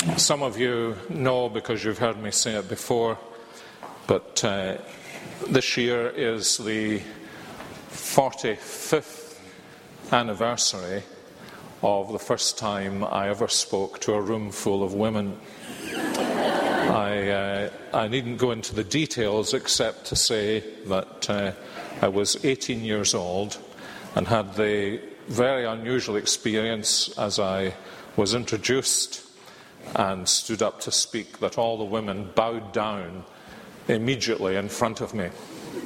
Some of you know because you've heard me say it before, but this year is the 45th anniversary of the first time I ever spoke to a room full of women. I needn't go into the details except to say that I was 18 years old and had the very unusual experience as I was introduced and stood up to speak that all the women bowed down immediately in front of me.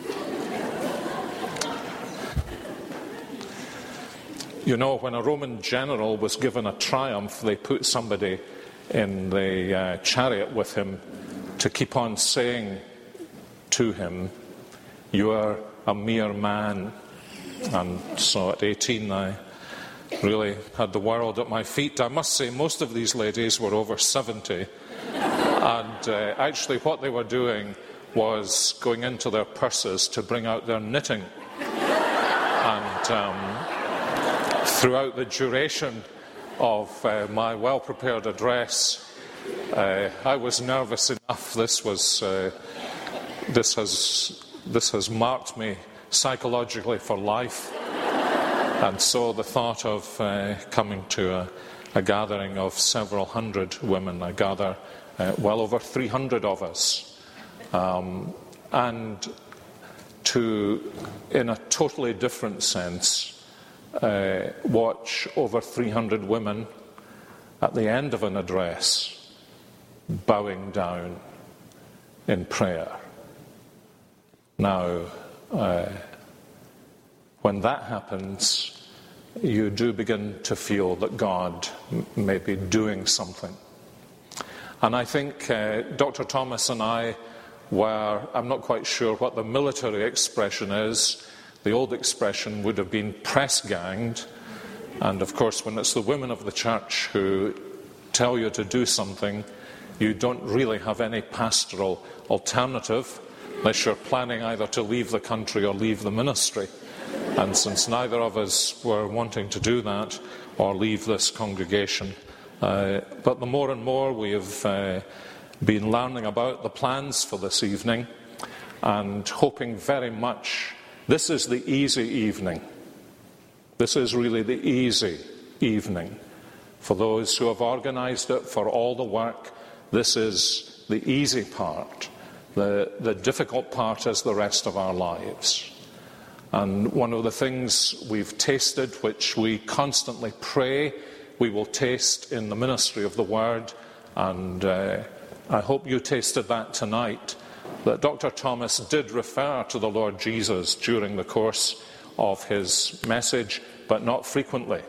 You know, when a Roman general was given a triumph, they put somebody in the chariot with him to keep on saying to him, "You are a mere man." And so at 18 I really had the world at my feet. I must say most of these ladies were over 70, and actually what they were doing was going into their purses to bring out their knitting. And throughout the duration of my well-prepared address, I was nervous enough. This has marked me psychologically for life. And so the thought of coming to a gathering of several hundred women, I gather well over 300 of us, and to, in a totally different sense, watch over 300 women at the end of an address bowing down in prayer. Now, when that happens, you do begin to feel that God may be doing something. And I think Dr. Thomas and I were, I'm not quite sure what the military expression is. The old expression would have been press-ganged. And of course, when it's the women of the church who tell you to do something, you don't really have any pastoral alternative, unless you're planning either to leave the country or leave the ministry. And since neither of us were wanting to do that or leave this congregation, but the more and more we have been learning about the plans for this evening and hoping very much. This is the easy evening. This is really the easy evening. For those who have organised it, for all the work, this is the easy part. The difficult part is the rest of our lives. And one of the things we've tasted, which we constantly pray we will taste in the ministry of the Word, and I hope you tasted that tonight, that Dr. Thomas did refer to the Lord Jesus during the course of his message, but not frequently.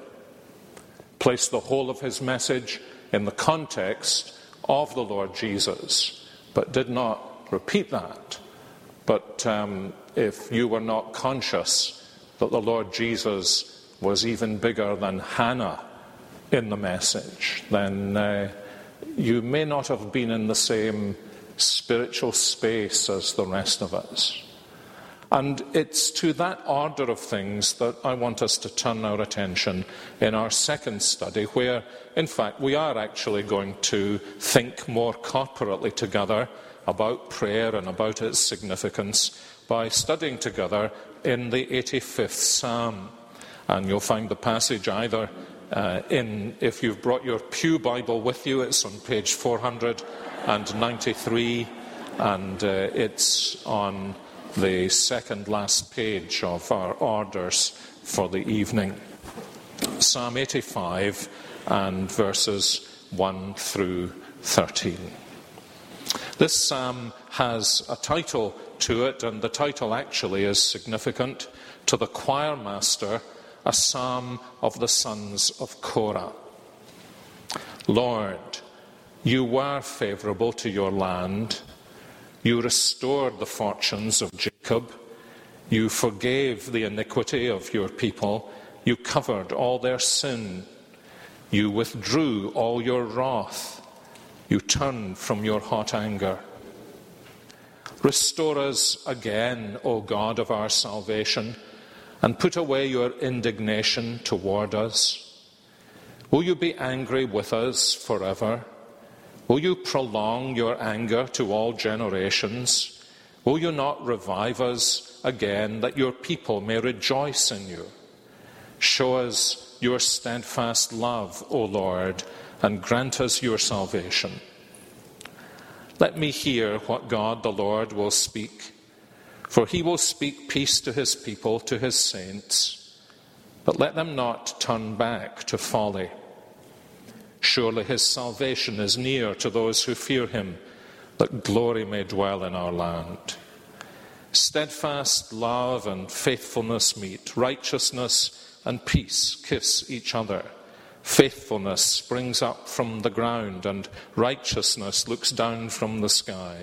Placed the whole of his message in the context of the Lord Jesus, but did not repeat that. But if you were not conscious that the Lord Jesus was even bigger than Hannah in the message, then you may not have been in the same spiritual space as the rest of us. And it's to that order of things that I want us to turn our attention in our second study, where, in fact, we are actually going to think more corporately together about prayer and about its significance by studying together in the 85th Psalm. And you'll find the passage either if you've brought your Pew Bible with you, it's on page 493, and it's on the second last page of our orders for the evening. Psalm 85 and verses 1 through 13. This psalm has a title to it, and the title actually is significant. To the choir master, a psalm of the sons of Korah. Lord, you were favourable to your land. You restored the fortunes of Jacob. You forgave the iniquity of your people. You covered all their sin. You withdrew all your wrath. You turned from your hot anger. Restore us again, O God of our salvation, and put away your indignation toward us. Will you be angry with us forever? Will you prolong your anger to all generations? Will you not revive us again, that your people may rejoice in you? Show us your steadfast love, O Lord, and grant us your salvation. Let me hear what God the Lord will speak, for he will speak peace to his people, to his saints, but let them not turn back to folly. Surely his salvation is near to those who fear him, that glory may dwell in our land. Steadfast love and faithfulness meet, righteousness and peace kiss each other. Faithfulness springs up from the ground, and righteousness looks down from the sky.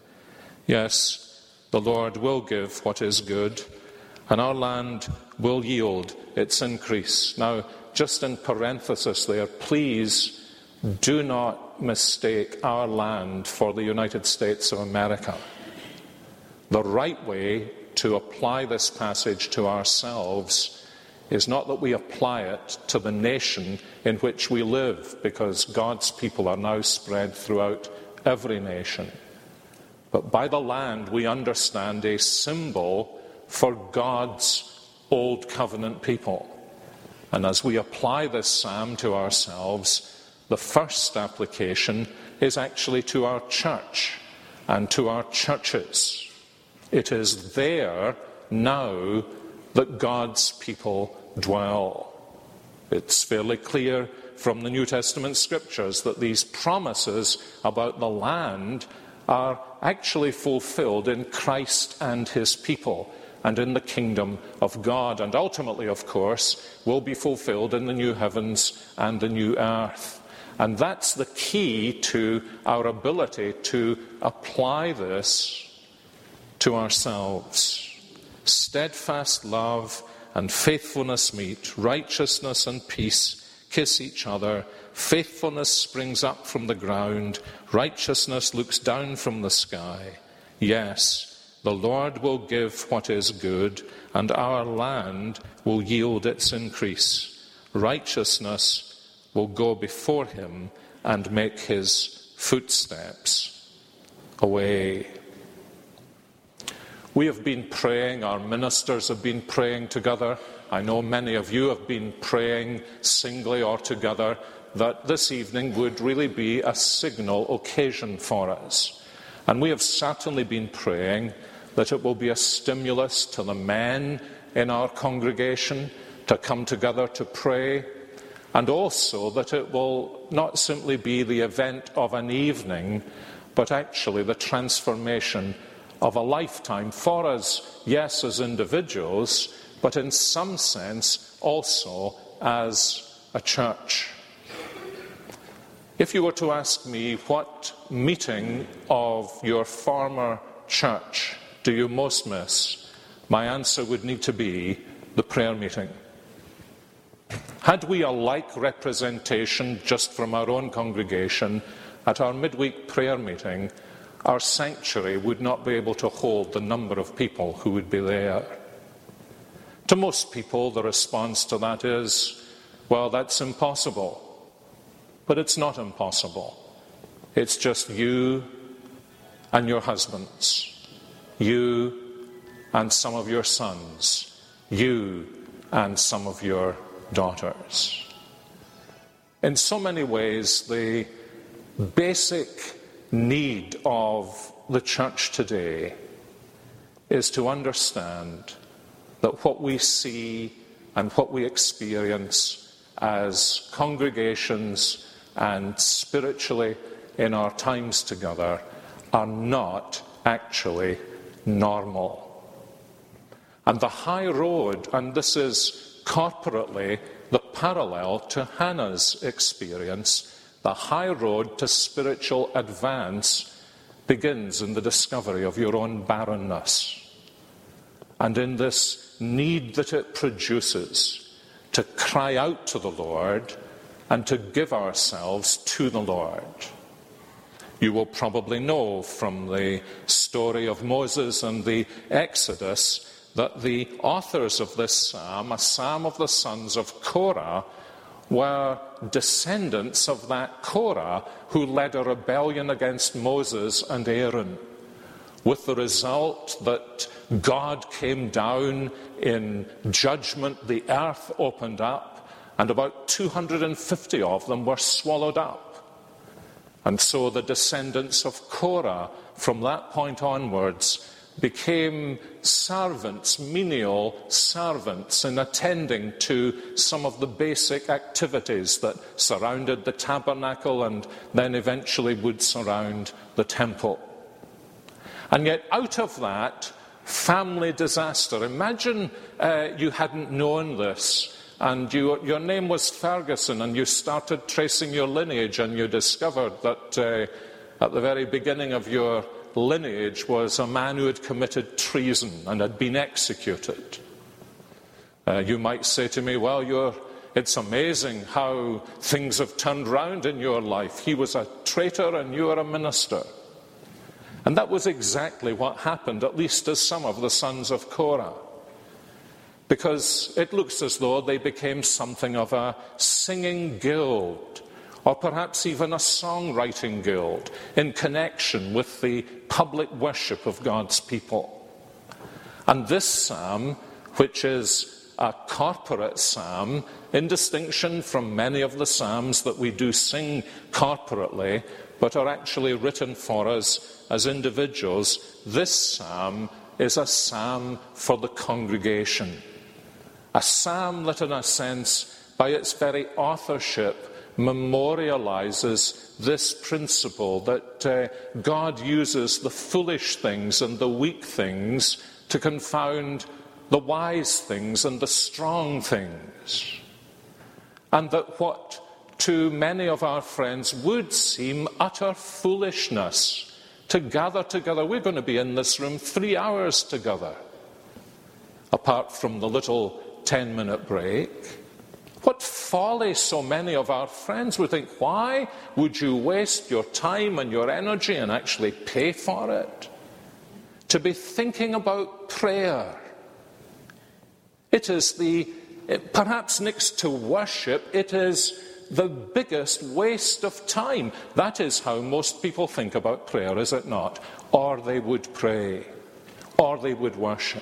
Yes, the Lord will give what is good, and our land will yield its increase. Now, just in parenthesis there, please do not mistake our land for the United States of America. The right way to apply this passage to ourselves is not that we apply it to the nation in which we live, because God's people are now spread throughout every nation. But by the land we understand a symbol for God's old covenant people. And as we apply this psalm to ourselves, the first application is actually to our church and to our churches. It is there now that God's people dwell. It's fairly clear from the New Testament scriptures that these promises about the land are actually fulfilled in Christ and his people and in the kingdom of God, and ultimately, of course, will be fulfilled in the new heavens and the new earth. And that's the key to our ability to apply this to ourselves. Steadfast love and faithfulness meet, righteousness and peace kiss each other. Faithfulness springs up from the ground, righteousness looks down from the sky. Yes, the Lord will give what is good, and our land will yield its increase. Righteousness will go before him and make his footsteps a way. We have been praying, our ministers have been praying together. I know many of you have been praying singly or together, that this evening would really be a signal occasion for us. And we have certainly been praying that it will be a stimulus to the men in our congregation to come together to pray, and also that it will not simply be the event of an evening, but actually the transformation of a lifetime for us, yes, as individuals, but in some sense also as a church. If you were to ask me, what meeting of your former church do you most miss, my answer would need to be the prayer meeting. Had we a like representation just from our own congregation at our midweek prayer meeting, our sanctuary would not be able to hold the number of people who would be there. To most people, the response to that is, well, that's impossible. But it's not impossible. It's just you and your husbands, you and some of your sons, you and some of your daughters. In so many ways, the basic need of the church today is to understand that what we see and what we experience as congregations and spiritually in our times together are not actually normal. And the high road, and this is corporately the parallel to Hannah's experience, the high road to spiritual advance begins in the discovery of your own barrenness and in this need that it produces to cry out to the Lord and to give ourselves to the Lord. You will probably know from the story of Moses and the Exodus that the authors of this psalm, a psalm of the sons of Korah, were descendants of that Korah who led a rebellion against Moses and Aaron, with the result that God came down in judgment, the earth opened up, and about 250 of them were swallowed up. And so the descendants of Korah, from that point onwards, became servants, menial servants, in attending to some of the basic activities that surrounded the tabernacle and then eventually would surround the temple. And yet out of that family disaster, imagine you hadn't known this, and your name was Ferguson, and you started tracing your lineage, and you discovered that at the very beginning of your lineage was a man who had committed treason and had been executed. You might say to me, well, it's amazing how things have turned round in your life. He was a traitor and you are a minister. And that was exactly what happened, at least to some of the sons of Korah. Because it looks as though they became something of a singing guild, or perhaps even a songwriting guild, in connection with the public worship of God's people. And this psalm, which is a corporate psalm, in distinction from many of the psalms that we do sing corporately, but are actually written for us as individuals, this psalm is a psalm for the congregation. A psalm that, in a sense, by its very authorship, memorializes this principle that God uses the foolish things and the weak things to confound the wise things and the strong things. And that what to many of our friends would seem utter foolishness to gather together. We're going to be in this room 3 hours together, apart from the little 10-minute break. What folly so many of our friends would think. Why would you waste your time and your energy and actually pay for it? To be thinking about prayer. It is perhaps next to worship, it is the biggest waste of time. That is how most people think about prayer, is it not? Or they would pray, or they would worship.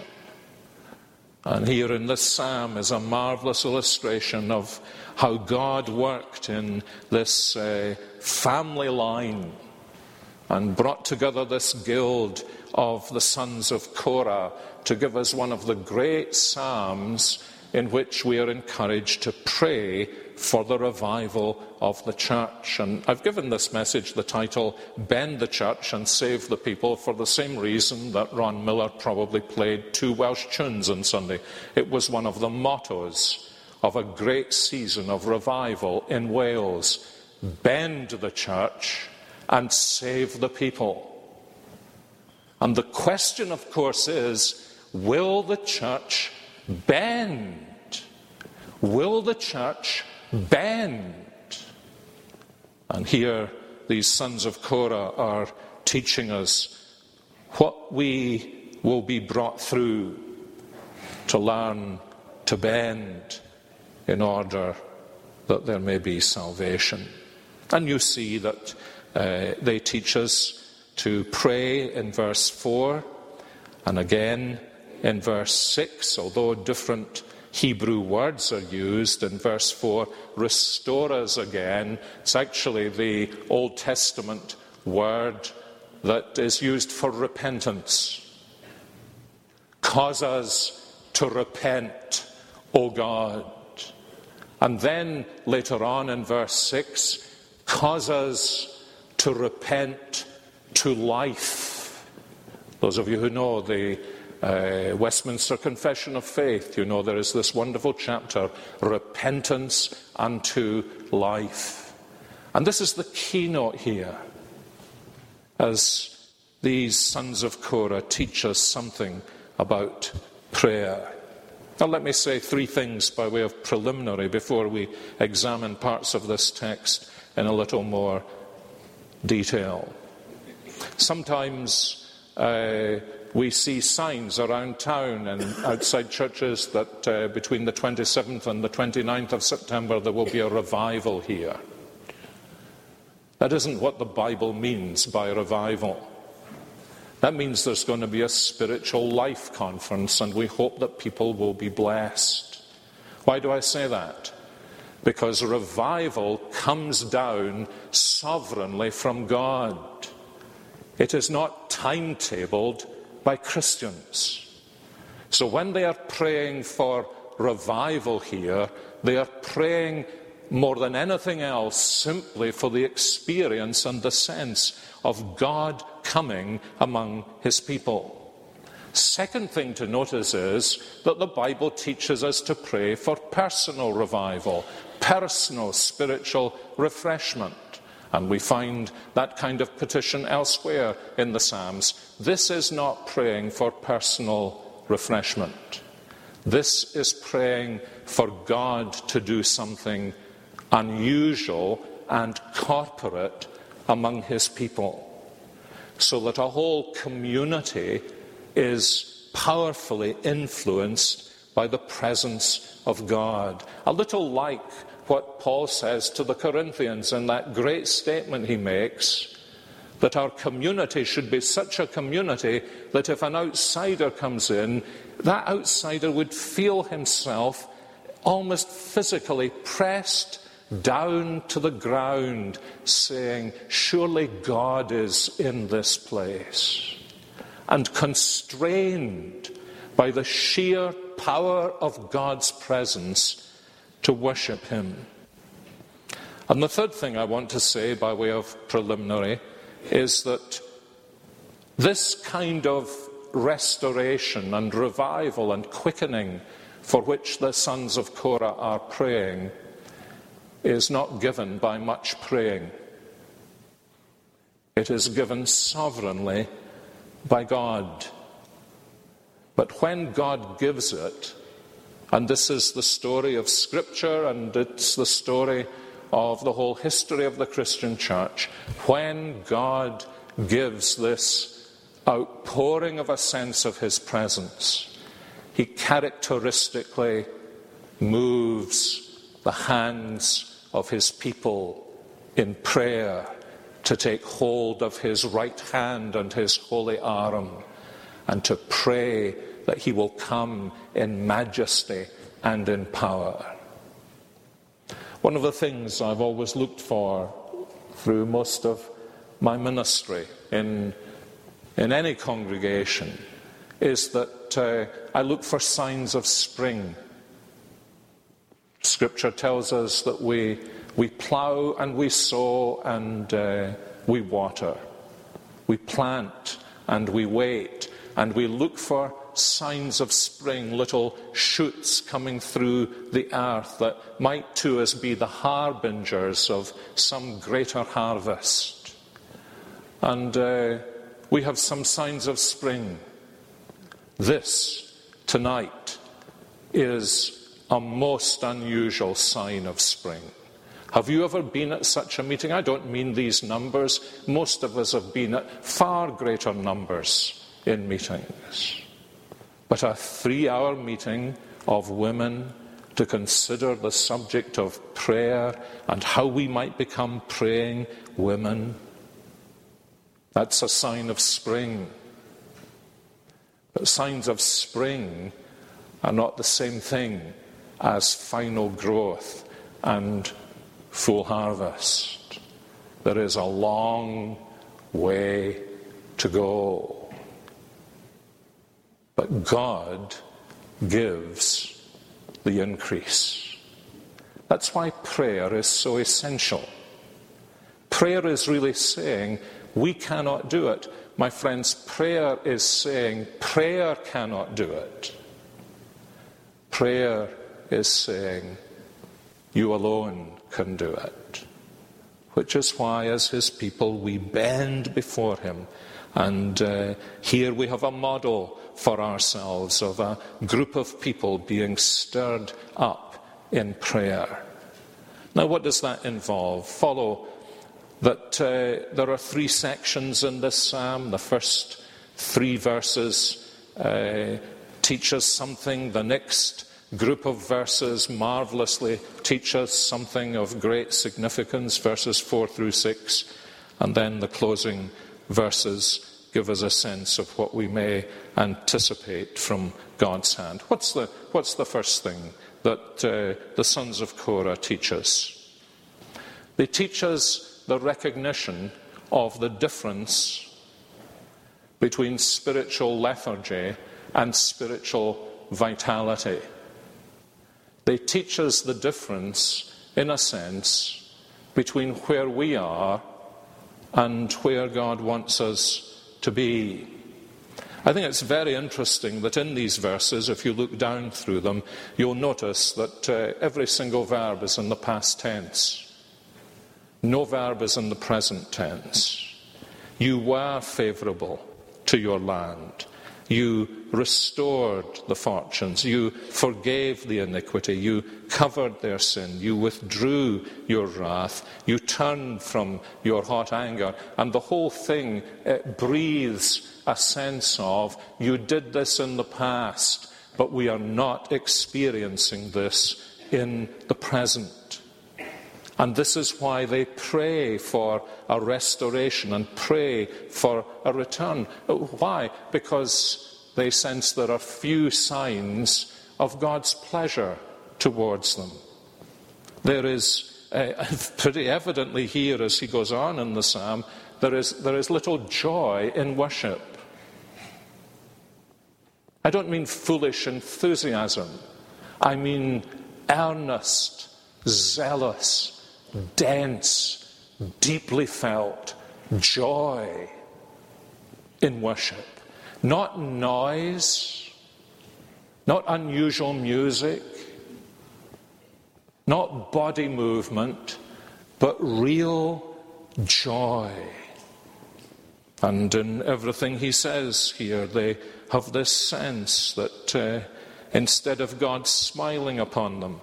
And here in this psalm is a marvelous illustration of how God worked in this family line and brought together this guild of the sons of Korah to give us one of the great psalms in which we are encouraged to pray for the revival of the church. And I've given this message the title, Bend the Church and Save the People, for the same reason that Ron Miller probably played 2 Welsh tunes on Sunday. It was one of the mottos of a great season of revival in Wales. Bend the church and save the people. And the question, of course, is, will the church bend? Will the church bend? And here these sons of Korah are teaching us what we will be brought through to learn to bend in order that there may be salvation. And you see that they teach us to pray in verse 4 and again in verse 6, although different Hebrew words are used. In verse 4, restore us again. It's actually the Old Testament word that is used for repentance. Cause us to repent, O God. And then later on in verse 6, cause us to repent to life. Those of you who know the Westminster Confession of Faith, you know there is this wonderful chapter, Repentance unto Life. And this is the keynote here, as these sons of Korah teach us something about prayer. Now let me say 3 things by way of preliminary before we examine parts of this text in a little more detail. Sometimes we see signs around town and outside churches that between the 27th and the 29th of September there will be a revival here. That isn't what the Bible means by revival. That means there's going to be a spiritual life conference, and we hope that people will be blessed. Why do I say that? Because revival comes down sovereignly from God. It is not timetabled by Christians. So when they are praying for revival here, they are praying more than anything else simply for the experience and the sense of God coming among his people. Second thing to notice is that the Bible teaches us to pray for personal revival, personal spiritual refreshment. And we find that kind of petition elsewhere in the Psalms. This is not praying for personal refreshment. This is praying for God to do something unusual and corporate among his people, so that a whole community is powerfully influenced by the presence of God. A little like what Paul says to the Corinthians in that great statement he makes, that our community should be such a community that if an outsider comes in, that outsider would feel himself almost physically pressed down to the ground, saying, surely God is in this place, and constrained by the sheer power of God's presence to worship him. And the third thing I want to say by way of preliminary is that this kind of restoration and revival and quickening for which the sons of Korah are praying is not given by much praying. It is given sovereignly by God. But when God gives it, and this is the story of Scripture and it's the story of the whole history of the Christian church, when God gives this outpouring of a sense of his presence, he characteristically moves the hands of his people in prayer to take hold of his right hand and his holy arm, and to pray that he will come in majesty and in power. One of the things I've always looked for through most of my ministry in any congregation is that I look for signs of spring. Scripture tells us that we plough and we sow and we water. We plant and we wait, and we look for signs of spring, little shoots coming through the earth that might to us be the harbingers of some greater harvest. And we have some signs of spring. This, tonight, is a most unusual sign of spring. Have you ever been at such a meeting? I don't mean these numbers. Most of us have been at far greater numbers in meetings. But a 3-hour meeting of women to consider the subject of prayer and how we might become praying women, that's a sign of spring. But signs of spring are not the same thing as final growth and full harvest. There is a long way to go. But God gives the increase. That's why prayer is so essential. Prayer is really saying, we cannot do it. My friends, prayer is saying, prayer cannot do it. Prayer is saying, you alone can do it. Which is why, as his people, we bend before him. And here we have a model for ourselves of a group of people being stirred up in prayer. Now, what does that involve? Follow that there are 3 sections in this psalm. The first 3 verses teach us something. The next group of verses marvelously teach us something of great significance, verses 4 through 6. And then the closing verses give us a sense of what we may anticipate from God's hand. What's the first thing that the sons of Korah teach us? They teach us the recognition of the difference between spiritual lethargy and spiritual vitality. They teach us the difference, in a sense, between where we are and where God wants us to be. I think it's very interesting that in these verses, if you look down through them, you'll notice that every single verb is in the past tense. No verb is in the present tense. You were favourable to your land. You restored the fortunes. You forgave the iniquity. You covered their sin. You withdrew your wrath. You turned from your hot anger. And the whole thing breathes a sense of, you did this in the past, but we are not experiencing this in the present. And this is why they pray for a restoration and pray for a return. Why? Because they sense there are few signs of God's pleasure towards them. There is, pretty evidently here as he goes on in the psalm, there is little joy in worship. I don't mean foolish enthusiasm. I mean earnest, zealous, dense, deeply felt joy in worship. Not noise, not unusual music, not body movement, but real joy. And in everything he says here, they have this sense that instead of God smiling upon them,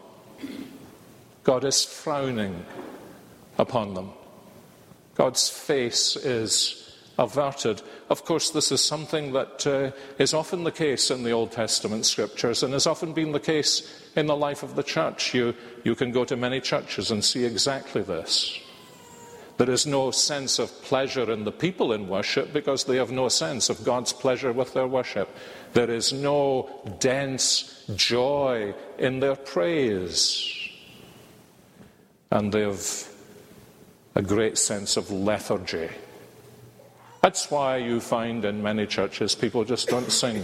God is frowning upon them. God's face is averted. Of course, this is something that is often the case in the Old Testament scriptures and has often been the case in the life of the church. You can go to many churches and see exactly this. There is no sense of pleasure in the people in worship because they have no sense of God's pleasure with their worship. There is no dense joy in their praise. And they have a great sense of lethargy. That's why you find in many churches people just don't sing.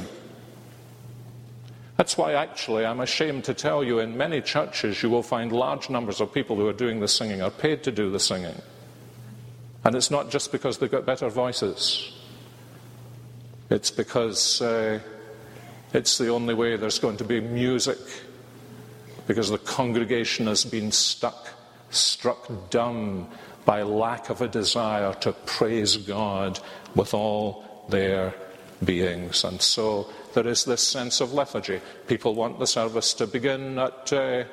That's why actually I'm ashamed to tell you in many churches you will find large numbers of people who are doing the singing are paid to do the singing. And it's not just because they've got better voices. It's because it's the only way there's going to be music, because the congregation has been struck dumb by lack of a desire to praise God with all their beings. And so there is this sense of lethargy. People want the service to begin at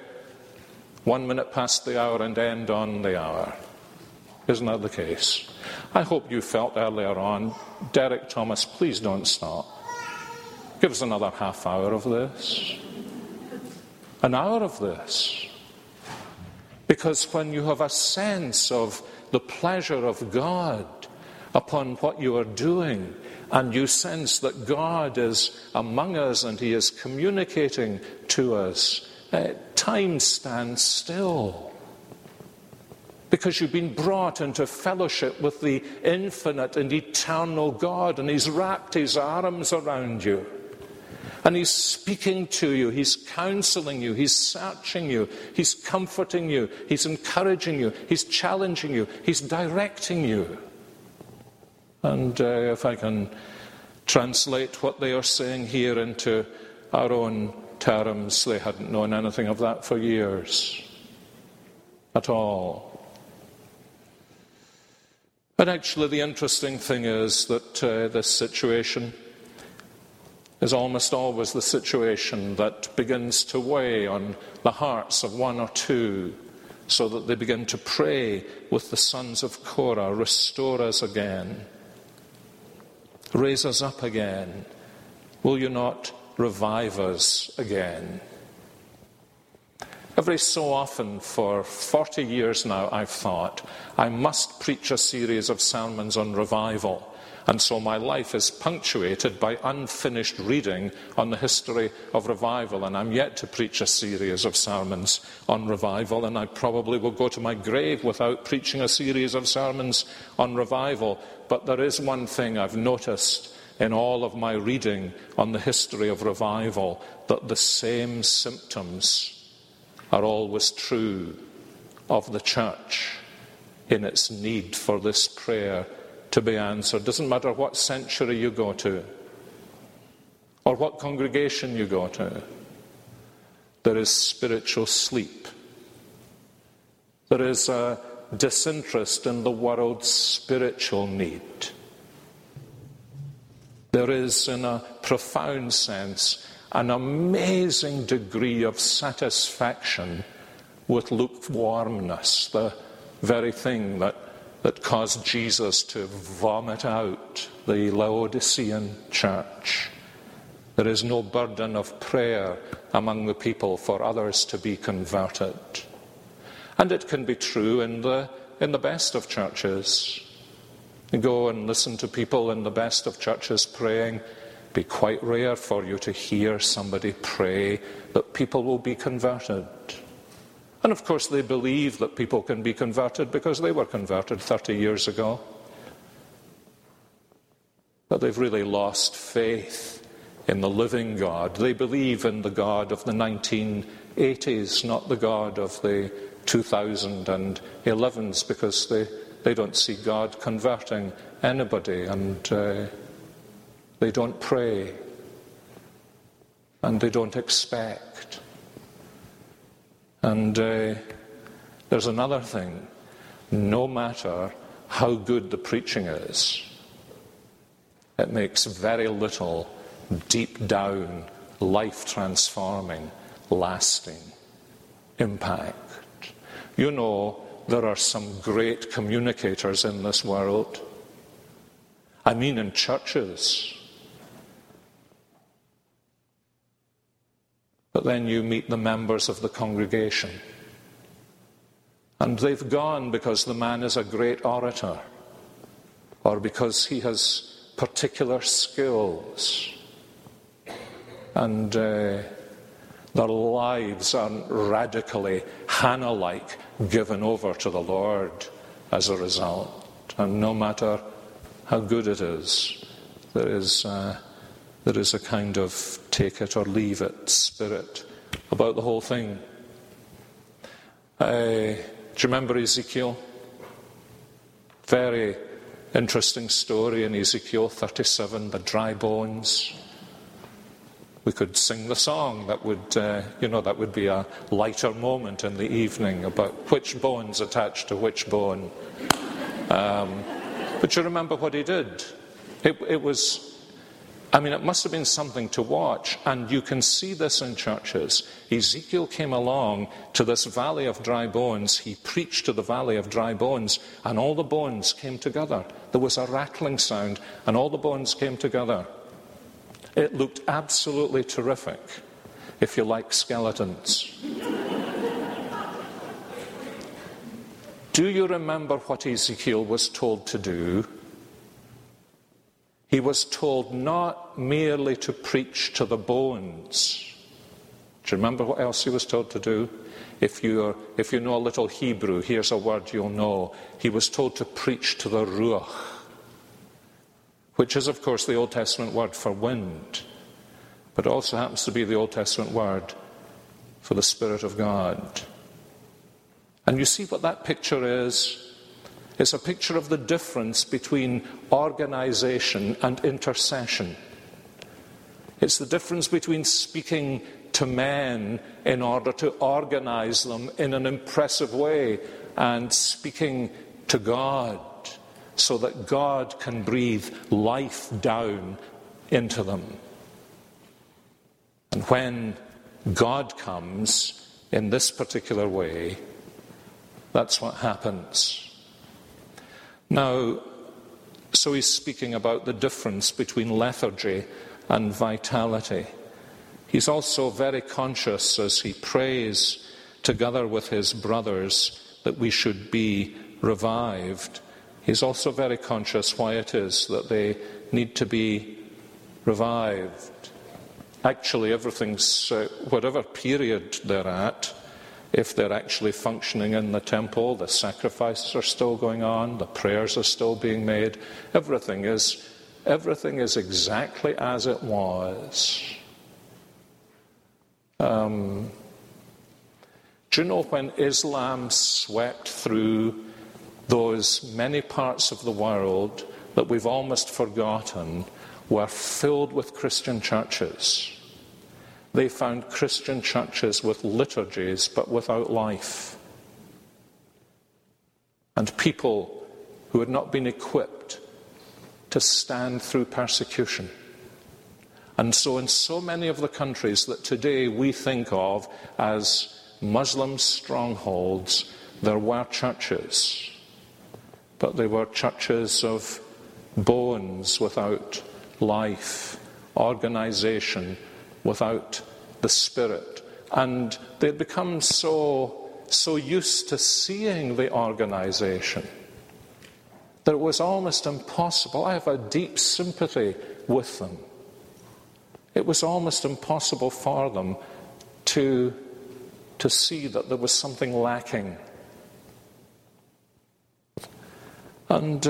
1 minute past the hour and end on the hour. Isn't that the case? I hope you felt earlier on, Derek Thomas, please don't stop. Give us another half hour of this. An hour of this. Because when you have a sense of the pleasure of God upon what you are doing, and you sense that God is among us and he is communicating to us, time stands still. Because you've been brought into fellowship with the infinite and eternal God, and he's wrapped his arms around you. And he's speaking to you, he's counseling you, he's searching you, he's comforting you, he's encouraging you, he's challenging you, he's directing you. And if I can translate what they are saying here into our own terms, they hadn't known anything of that for years at all. But actually the interesting thing is that this situation is almost always the situation that begins to weigh on the hearts of one or two, so that they begin to pray with the sons of Korah, restore us again. raise us up again? Will you not revive us again? Every so often, for 40 years now, I've thought, I must preach a series of sermons on revival. And so my life is punctuated by unfinished reading on the history of revival. And I'm yet to preach a series of sermons on revival. And I probably will go to my grave without preaching a series of sermons on revival. But there is one thing I've noticed in all of my reading on the history of revival, that the same symptoms are always true of the church in its need for this prayer to be answered. Doesn't matter what century you go to or what congregation you go to. There is spiritual sleep. There is a disinterest in the world's spiritual need. There is, in a profound sense, an amazing degree of satisfaction with lukewarmness, the very thing that caused Jesus to vomit out the Laodicean church. There is no burden of prayer among the people for others to be converted. And it can be true in the best of churches. You go and listen to people in the best of churches praying. It'd be quite rare for you to hear somebody pray that people will be converted. And of course they believe that people can be converted because they were converted 30 years ago. But they've really lost faith in the living God. They believe in the God of the 1980s, not the God of the 2011s, because they don't see God converting anybody, and they don't pray, and they don't expect. And there's another thing. No matter how good the preaching is, it makes very little deep down, life-transforming, lasting impact. You know, there are some great communicators in this world. I mean in churches. But then you meet the members of the congregation. And they've gone because the man is a great orator, or because he has particular skills. And their lives are radically Hannah-like given over to the Lord as a result. And no matter how good it is, there is a kind of take it or leave it spirit about the whole thing. Do you remember Ezekiel? Very interesting story in Ezekiel 37, the dry bones. We could sing the song that would, that would be a lighter moment in the evening about which bones attached to which bone. But you remember what he did. It must have been something to watch, and you can see this in churches. Ezekiel came along to this valley of dry bones. He preached to the valley of dry bones, and all the bones came together. There was a rattling sound, and all the bones came together. It looked absolutely terrific, if you like skeletons. Do you remember what Ezekiel was told to do? He was told not merely to preach to the bones. Do you remember what else he was told to do? If you know a little Hebrew, here's a word you'll know. He was told to preach to the Ruach, which is, of course, the Old Testament word for wind, but also happens to be the Old Testament word for the Spirit of God. And you see what that picture is? It's a picture of the difference between organization and intercession. It's the difference between speaking to men in order to organize them in an impressive way and speaking to God so that God can breathe life down into them. And when God comes in this particular way, that's what happens. Now, So he's speaking about the difference between lethargy and vitality. He's also very conscious as he prays together with his brothers that we should be revived. He's also very conscious why it is that they need to be revived. Actually, everything's, whatever period they're at, if they're actually functioning in the temple, the sacrifices are still going on, the prayers are still being made, everything is exactly as it was. Do you know when Islam swept through those many parts of the world that we've almost forgotten were filled with Christian churches? They found Christian churches with liturgies but without life. And people who had not been equipped to stand through persecution. And so in so many of the countries that today we think of as Muslim strongholds, there were churches. But they were churches of bones without life, organization without the Spirit. And they'd become so used to seeing the organization that it was almost impossible. I have a deep sympathy with them. It was almost impossible for them to see that there was something lacking. And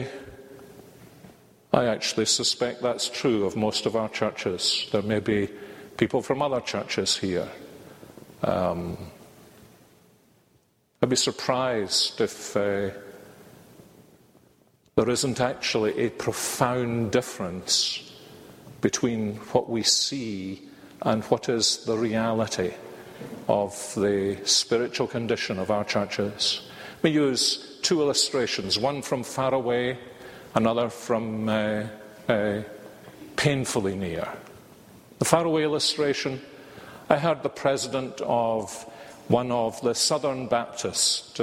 I actually suspect that's true of most of our churches. There may be people from other churches here. I'd be surprised if there isn't actually a profound difference between what we see and what is the reality of the spiritual condition of our churches. We use two illustrations, one from far away, another from painfully near. The faraway illustration, I heard the president of one of the Southern Baptist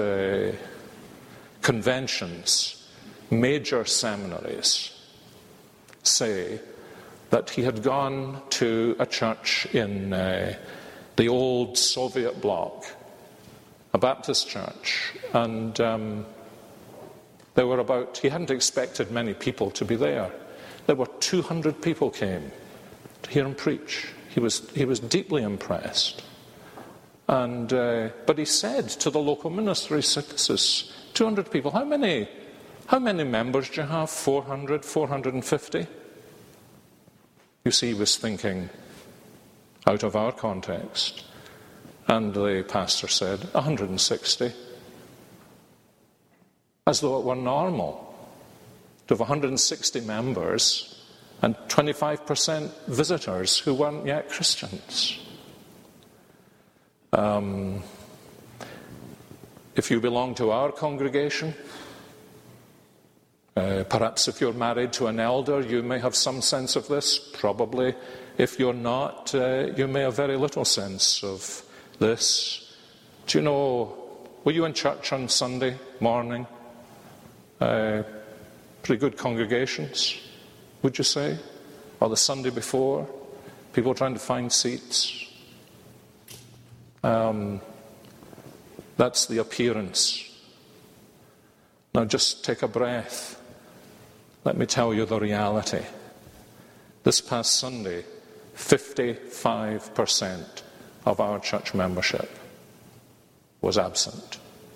conventions, major seminaries, say that he had gone to a church in the old Soviet bloc, a Baptist church, and he hadn't expected many people to be there. There were 200 people came to hear him preach. He was deeply impressed. And but he said to the local minister, he said, "This is 200 people. How many members do you have? 400, 450? You see, he was thinking out of our context. And the pastor said, 160. As though it were normal to have 160 members and 25% visitors who weren't yet Christians. If you belong to our congregation, perhaps if you're married to an elder, you may have some sense of this. Probably, if you're not, you may have very little sense of this. Do you know, were you in church on Sunday morning? Pretty good congregations, would you say? Or the Sunday before? People trying to find seats? That's the appearance. Now just take a breath. Let me tell you the reality. This past Sunday, 55% of our church membership was absent.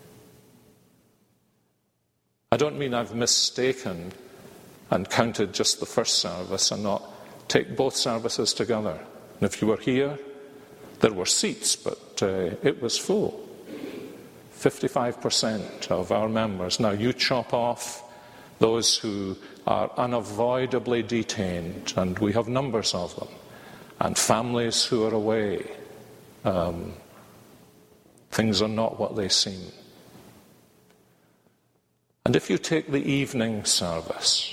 I don't mean I've mistaken and counted just the first service and not take both services together. And if you were here, there were seats, but it was full. 55% of our members. Now you chop off those who are unavoidably detained, and we have numbers of them, and families who are away. Things are not what they seem. And if you take the evening service,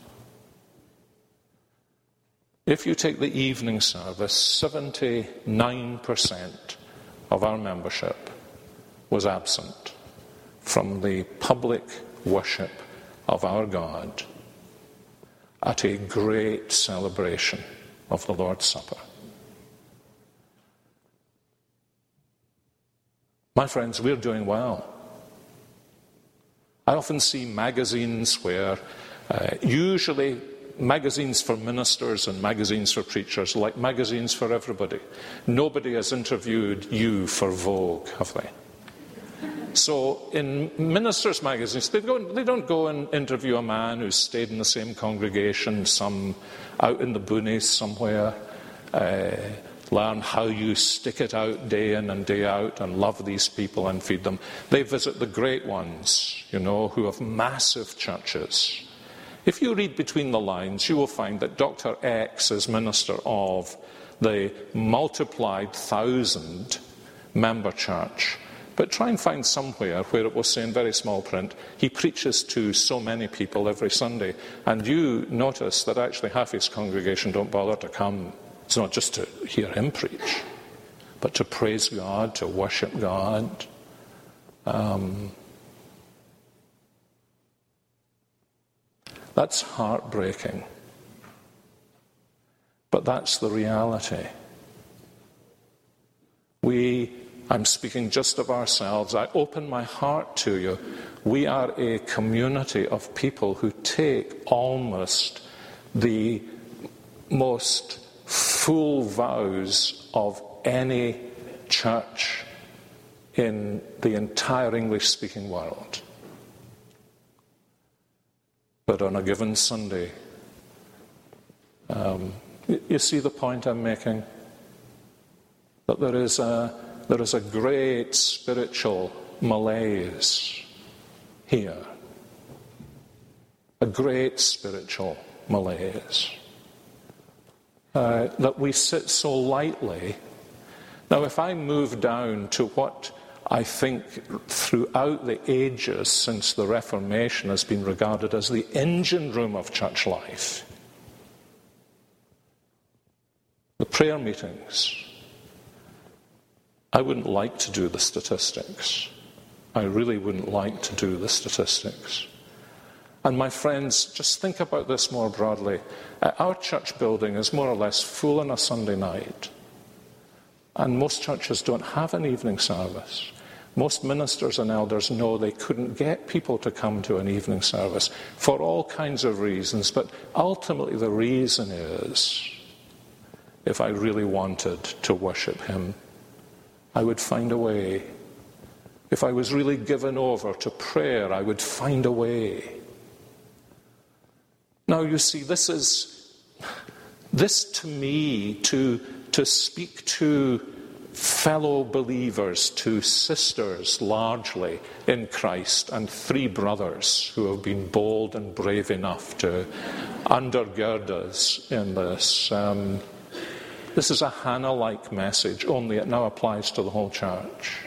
79% of our membership was absent from the public worship of our God at a great celebration of the Lord's Supper. My friends, we're doing well. I often see magazines where, usually magazines for ministers and magazines for preachers, like magazines for everybody. Nobody has interviewed you for Vogue, have they? So in ministers' magazines, they don't go and interview a man who's stayed in the same congregation, some out in the boonies somewhere, learn how you stick it out day in and day out and love these people and feed them. They visit the great ones, who have massive churches. If you read between the lines, you will find that Dr. X is minister of the multiplied 1,000-member church. But try and find somewhere where it will say in very small print, he preaches to so many people every Sunday. And you notice that actually half his congregation don't bother to come. It's not just to hear him preach, but to praise God, to worship God. That's heartbreaking. But that's the reality. I'm speaking just of ourselves. I open my heart to you. We are a community of people who take almost the most full vows of any church in the entire English-speaking world. But on a given Sunday, you see the point I'm making? That there is a great spiritual malaise here. A great spiritual malaise. That we sit so lightly. Now, if I move down to what I think throughout the ages since the Reformation has been regarded as the engine room of church life, the prayer meetings, I wouldn't like to do the statistics. I really wouldn't like to do the statistics. And my friends, just think about this more broadly. Our church building is more or less full on a Sunday night. And most churches don't have an evening service. Most ministers and elders know they couldn't get people to come to an evening service for all kinds of reasons. But ultimately the reason is, if I really wanted to worship him, I would find a way. If I was really given over to prayer, I would find a way. Now, you see, this to me, to speak to fellow believers, to sisters largely in Christ, and 3 brothers who have been bold and brave enough to undergird us in this. This is a Hannah-like message, only it now applies to the whole church.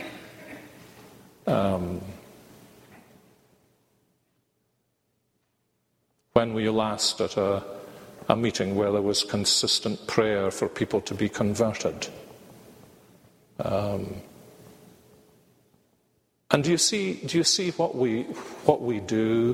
When were you last at a meeting where there was consistent prayer for people to be converted? And do you see what we do?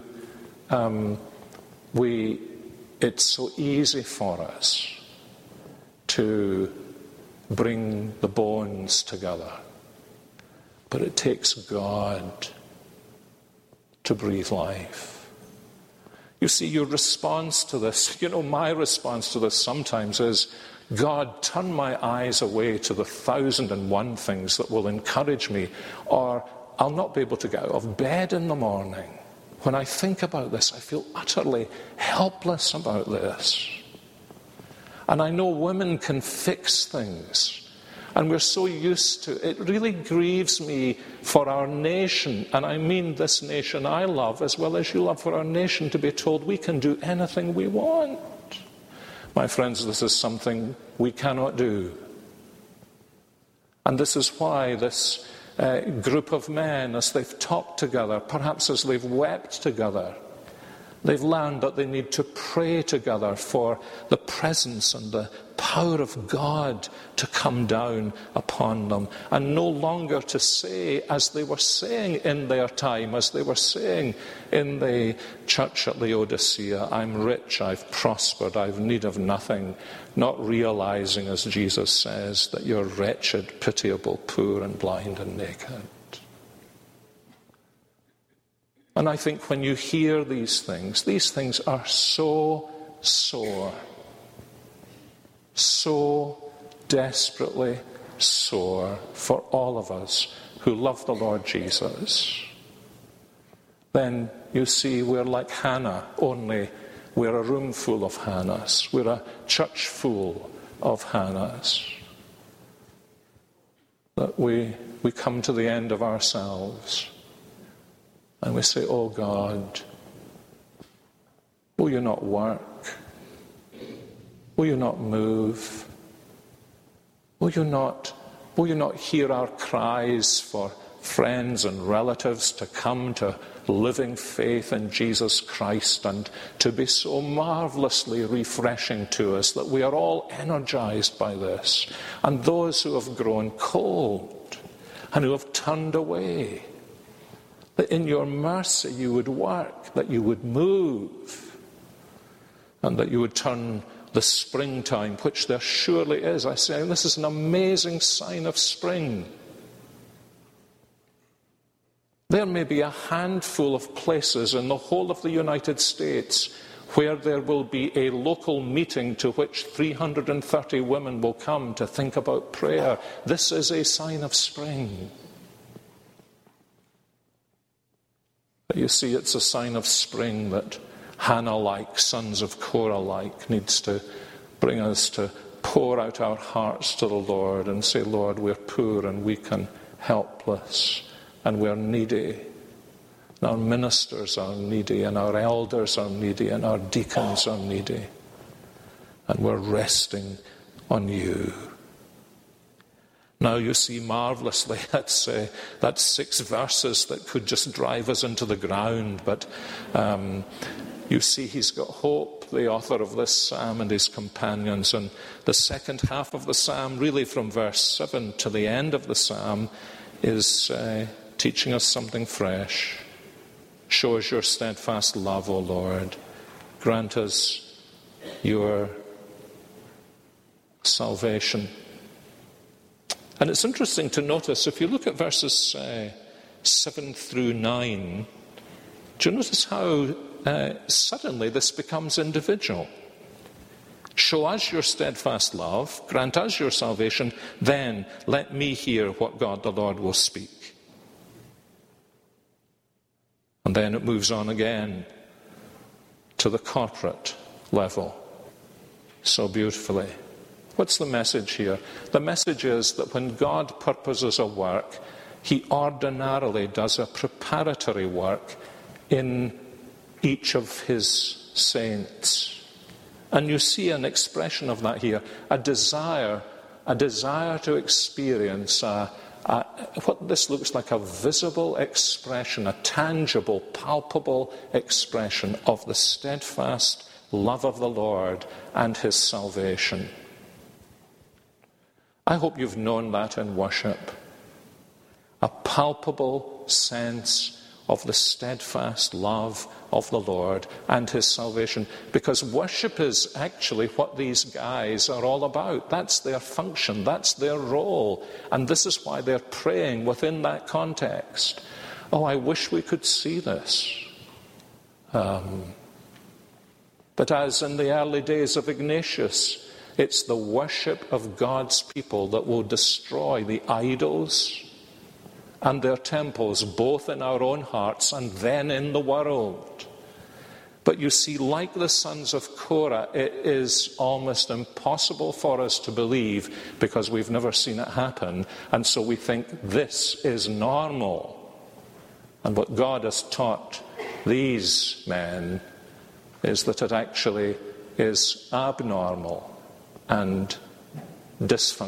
It's so easy for us to bring the bones together, but it takes God to breathe life. You see, your response to this, my response to this sometimes is, God, turn my eyes away to the 1,001 things that will encourage me, or I'll not be able to get out of bed in the morning. When I think about this, I feel utterly helpless about this. And I know women can fix things. And we're so used to it. It really grieves me for our nation, and I mean this nation I love as well as you love, for our nation to be told we can do anything we want. My friends, this is something we cannot do. And this is why this group of men, as they've talked together, perhaps as they've wept together, They've learned that they need to pray together for the presence and the power of God to come down upon them, and no longer to say, as they were saying in their time, as they were saying in the church at Laodicea, I'm rich, I've prospered, I've need of nothing, not realizing, as Jesus says, that you're wretched, pitiable, poor and blind and naked. And I think when you hear these things are so sore, so desperately sore for all of us who love the Lord Jesus. Then you see we're like Hannah, only we're a room full of Hannahs. We're a church full of Hannahs. That we come to the end of ourselves and we say, oh God, will you not work? Will you not move? Will you not hear our cries for friends and relatives to come to living faith in Jesus Christ and to be so marvelously refreshing to us that we are all energized by this? And those who have grown cold and who have turned away, that in your mercy you would work, that you would move, and that you would turn the springtime, which there surely is. I say, this is an amazing sign of spring. There may be a handful of places in the whole of the United States where there will be a local meeting to which 330 women will come to think about prayer. This is a sign of spring. But you see, it's a sign of spring that Hannah-like, sons of Korah-like, needs to bring us to pour out our hearts to the Lord and say, Lord, we're poor and weak and helpless and we're needy. And our ministers are needy and our elders are needy and our deacons are needy. And we're resting on you. Now you see marvelously, that's 6 verses that could just drive us into the ground, but you see he's got hope, the author of this psalm, and his companions. And the second half of the psalm, really from verse 7 to the end of the psalm, is teaching us something fresh. Show us your steadfast love, O Lord. Grant us your salvation. And it's interesting to notice, if you look at verses 7 through 9, do you notice how suddenly this becomes individual? Show us your steadfast love, grant us your salvation, then let me hear what God the Lord will speak. And then it moves on again to the corporate level so beautifully. What's the message here? The message is that when God purposes a work, he ordinarily does a preparatory work in each of his saints. And you see an expression of that here, a desire to experience what this looks like, a visible expression, a tangible, palpable expression of the steadfast love of the Lord and his salvation. I hope you've known that in worship. A palpable sense of the steadfast love of the Lord and his salvation. Because worship is actually what these guys are all about. That's their function. That's their role. And this is why they're praying within that context. Oh, I wish we could see this. But as in the early days of Ignatius, it's the worship of God's people that will destroy the idols and their temples, both in our own hearts and then in the world. But you see, like the sons of Korah, it is almost impossible for us to believe because we've never seen it happen. And so we think this is normal. And what God has taught these men is that it actually is abnormal and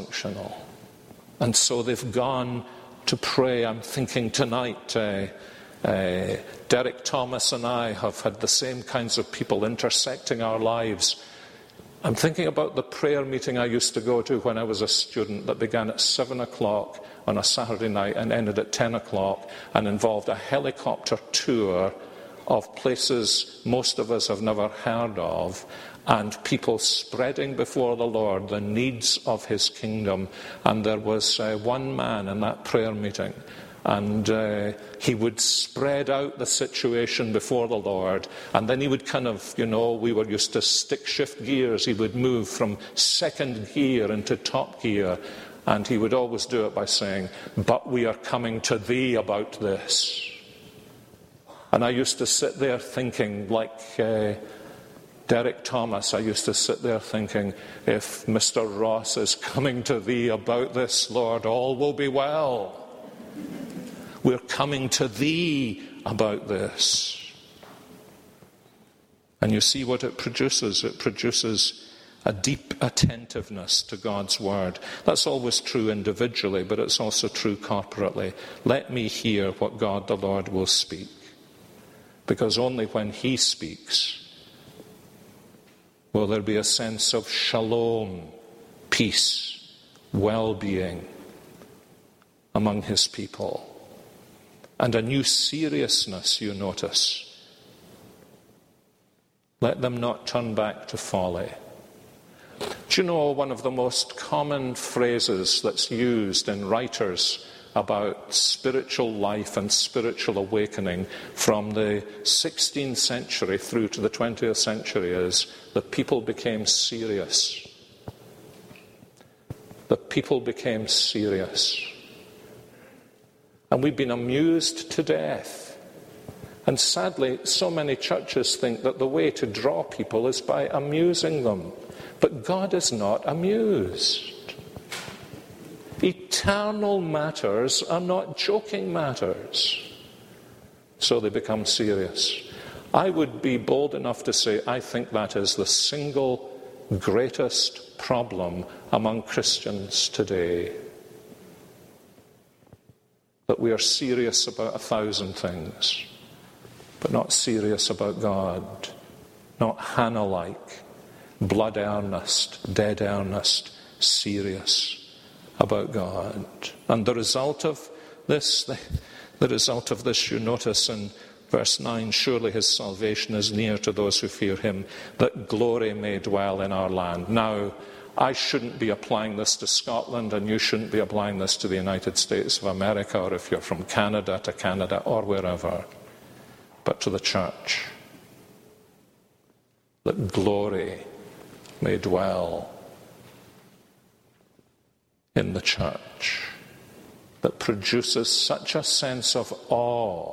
dysfunctional. And so they've gone to pray. I'm thinking tonight Derek Thomas and I have had the same kinds of people intersecting our lives. I'm thinking about the prayer meeting I used to go to when I was a student that began at 7 o'clock on a Saturday night and ended at 10 o'clock and involved a helicopter tour of places most of us have never heard of, and people spreading before the Lord the needs of his kingdom. And there was one man in that prayer meeting, and he would spread out the situation before the Lord, and then he would kind of, we were used to stick shift gears. He would move from second gear into top gear, and he would always do it by saying, "But we are coming to thee about this." And I used to sit there thinking, like Derek Thomas, I used to sit there thinking, if Mr. Ross is coming to thee about this, Lord, all will be well. We're coming to thee about this. And you see what it produces. It produces a deep attentiveness to God's word. That's always true individually, but it's also true corporately. Let me hear what God the Lord will speak. Because only when he speaks will there be a sense of shalom, peace, well-being among his people. And a new seriousness, you notice. Let them not turn back to folly. Do you know one of the most common phrases that's used in writers about spiritual life and spiritual awakening from the 16th century through to the 20th century is that people became serious. The people became serious. And we've been amused to death. And sadly, so many churches think that the way to draw people is by amusing them. But God is not amused. Eternal matters are not joking matters. So they become serious. I would be bold enough to say I think that is the single greatest problem among Christians today. That we are serious about 1,000 things, but not serious about God. Not Hannah-like, blood earnest, dead earnest, serious about God. And the result of this, you notice in verse 9, surely his salvation is near to those who fear him, that glory may dwell in our land. Now, I shouldn't be applying this to Scotland, and you shouldn't be applying this to the United States of America, or if you're from Canada to Canada, or wherever, but to the church. That glory may dwell in the church, that produces such a sense of awe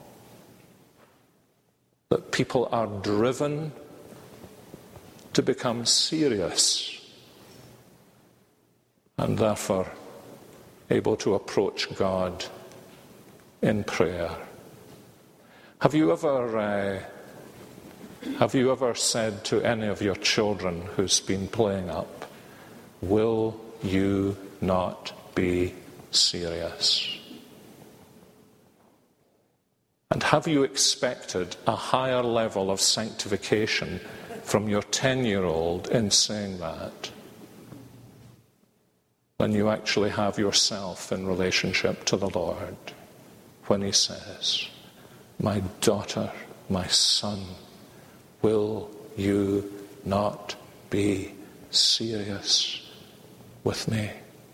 that people are driven to become serious and therefore able to approach God in prayer. Have you ever said to any of your children who's been playing up, will you not be serious? And have you expected a higher level of sanctification from your 10-year-old in saying that than you actually have yourself in relationship to the Lord when he says, my daughter, my son, will you not be serious with me?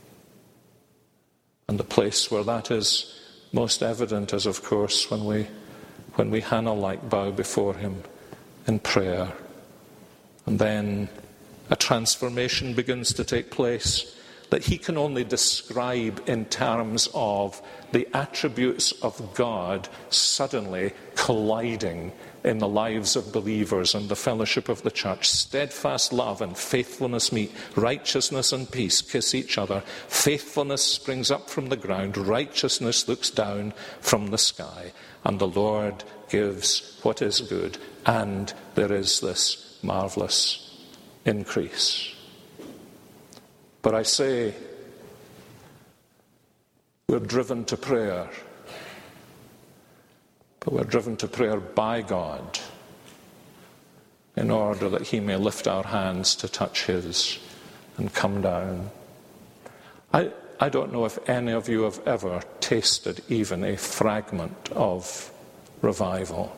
And the place where that is most evident is, of course, when we Hannah-like bow before him in prayer. And then a transformation begins to take place that he can only describe in terms of the attributes of God suddenly colliding in the lives of believers and the fellowship of the church. Steadfast love and faithfulness meet. Righteousness and peace kiss each other. Faithfulness springs up from the ground. Righteousness looks down from the sky. And the Lord gives what is good. And there is this marvelous increase. But I say, we're driven to prayer but we're driven to prayer by God in order that he may lift our hands to touch his and come down. I don't know if any of you have ever tasted even a fragment of revival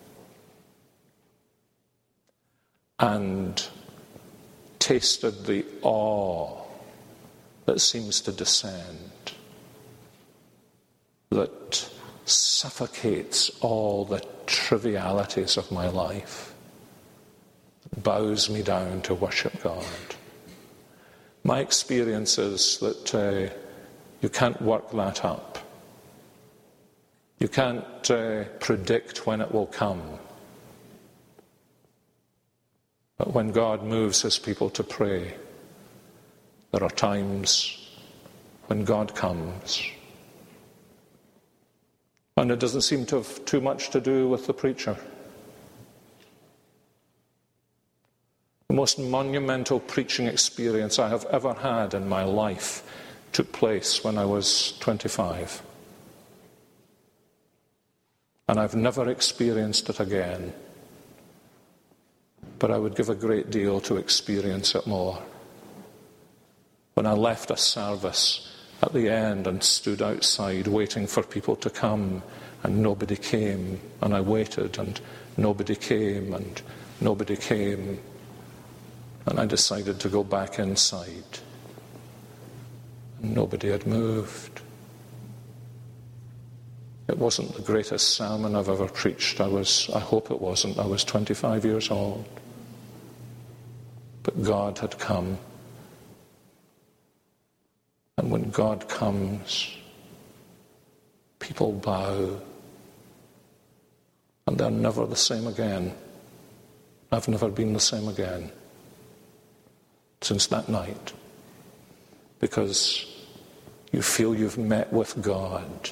and tasted the awe that seems to descend, that suffocates all the trivialities of my life, bows me down to worship God. My experience is that you can't work that up. You can't predict when it will come. But when God moves his people to pray, there are times when God comes. And it doesn't seem to have too much to do with the preacher. The most monumental preaching experience I have ever had in my life took place when I was 25. And I've never experienced it again. But I would give a great deal to experience it more. When I left a service at the end and stood outside waiting for people to come, and nobody came, and I waited and nobody came and nobody came, and I decided to go back inside, and nobody had moved. It wasn't the greatest sermon I've ever preached. I hope it wasn't. I was 25 years old. But God had come. And when God comes, people bow. And they're never the same again. I've never been the same again since that night. Because you feel you've met with God.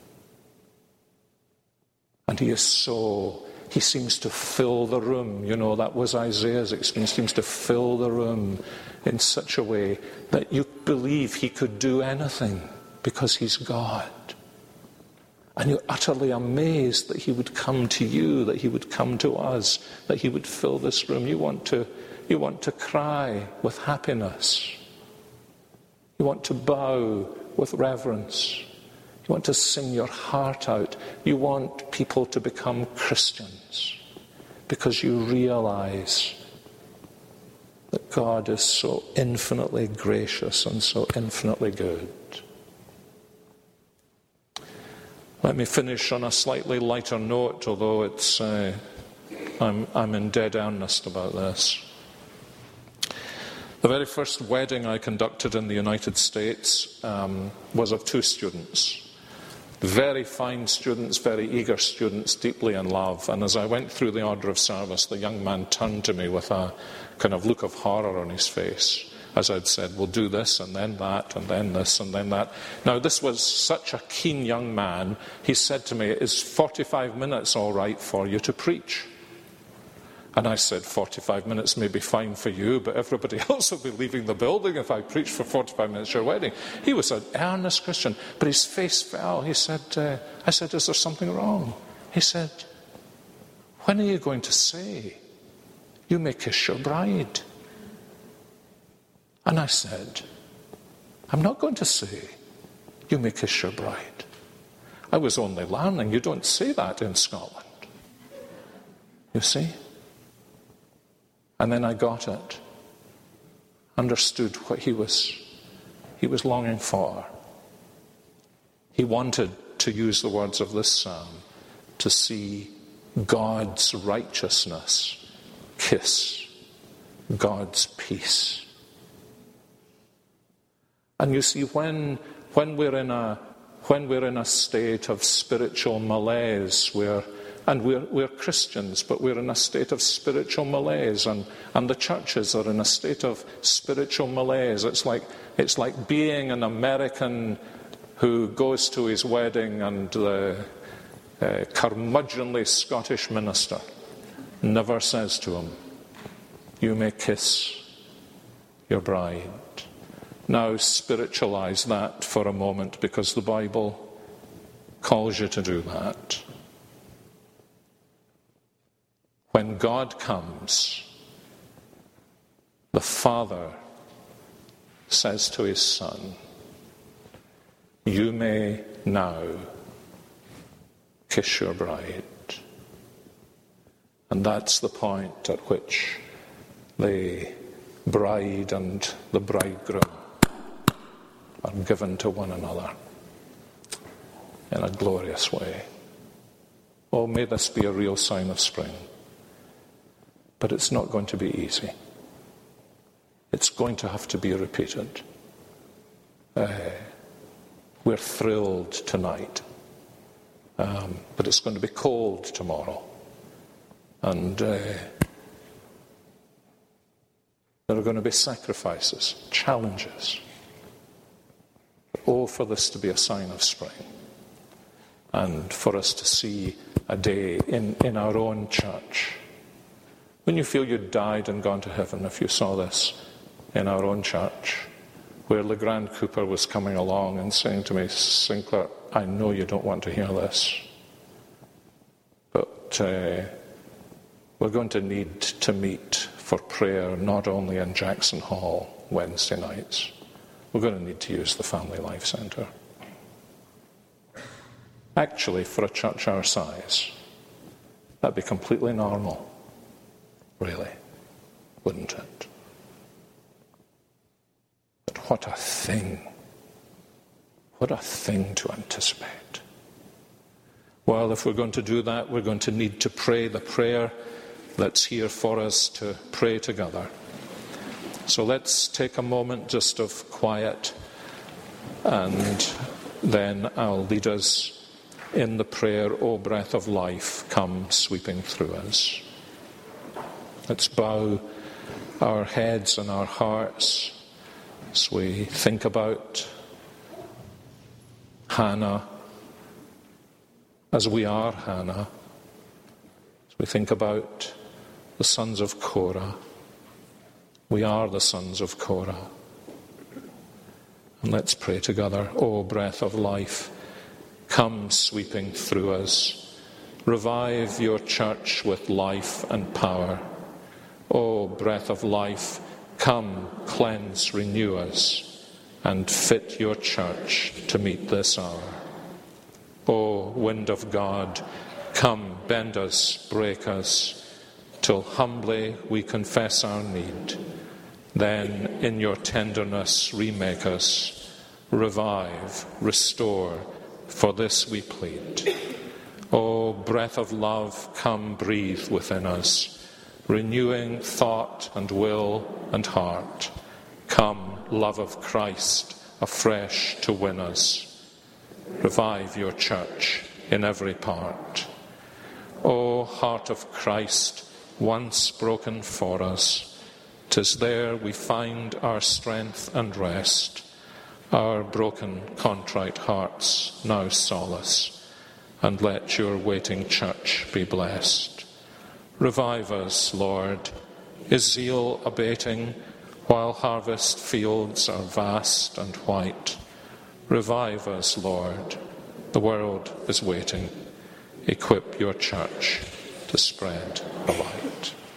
And he seems to fill the room. You know, that was Isaiah's experience. He seems to fill the room in such a way that you believe he could do anything because he's God. And you're utterly amazed that he would come to you, that he would come to us, that he would fill this room. You want to cry with happiness. You want to bow with reverence. You want to sing your heart out. You want people to become Christians because you realize that God is so infinitely gracious and so infinitely good. Let me finish on a slightly lighter note, although it's I'm in dead earnest about this. The very first wedding I conducted in the United States was of two students. Very fine students, very eager students, deeply in love. And as I went through the order of service, the young man turned to me with a kind of look of horror on his face, as I'd said, we'll do this and then that and then this and then that. Now, this was such a keen young man. He said to me, is 45 minutes all right for you to preach? And I said, 45 minutes may be fine for you, but everybody else will be leaving the building if I preach for 45 minutes at your wedding. He was an earnest Christian, but his face fell. He said, I said, is there something wrong? He said, when are you going to say, you may kiss your bride? And I said, I'm not going to say, you may kiss your bride. I was only learning. You don't say that in Scotland. You see? And then I got it, understood what he was longing for. He wanted, to use the words of this psalm, to see God's righteousness kiss God's peace. And you see, when we're in a state of spiritual malaise, we're Christians, but we're in a state of spiritual malaise, and the churches are in a state of spiritual malaise. It's like being an American who goes to his wedding and the curmudgeonly Scottish minister never says to him, you may kiss your bride. Now spiritualize that for a moment, because the Bible calls you to do that. when God comes, the Father says to his Son, you may now kiss your bride. And that's the point at which the bride and the bridegroom are given to one another in a glorious way. Oh, may this be a real sign of spring. But it's not going to be easy. It's going to have to be repeated. We're thrilled tonight, but it's going to be cold tomorrow. And there are going to be sacrifices, challenges. Oh, for this to be a sign of spring. And for us to see a day in our own church. When you feel you'd died and gone to heaven, if you saw this in our own church, where LeGrand Cooper was coming along and saying to me, Sinclair, I know you don't want to hear this, but we're going to need to meet for prayer not only in Jackson Hall Wednesday nights. We're going to need to use the Family Life Centre. Actually, for a church our size, that'd be completely normal, really, wouldn't it? But what a thing to anticipate. Well, if we're going to do that, we're going to need to pray the prayer that's here for us to pray together. So let's take a moment just of quiet, and then I'll lead us in the prayer, O breath of life, come sweeping through us. Let's bow our heads and our hearts as we think about Hannah, as we are Hannah, as we think about the sons of Korah. We are the sons of Korah. And let's pray together. O breath of life, come sweeping through us. Revive your church with life and power. O breath of life, come cleanse, renew us, and fit your church to meet this hour. O wind of God, come bend us, break us, till humbly we confess our need. Then in your tenderness remake us, revive, restore, for this we plead. O breath of love, come breathe within us, renewing thought and will and heart. Come, love of Christ, afresh to win us. Revive your church in every part. O heart of Christ, once broken for us, 'tis there we find our strength and rest. Our broken, contrite hearts now solace, and let your waiting church be blessed. Revive us, Lord. Is zeal abating while harvest fields are vast and white? Revive us, Lord. The world is waiting. Equip your church to spread the light.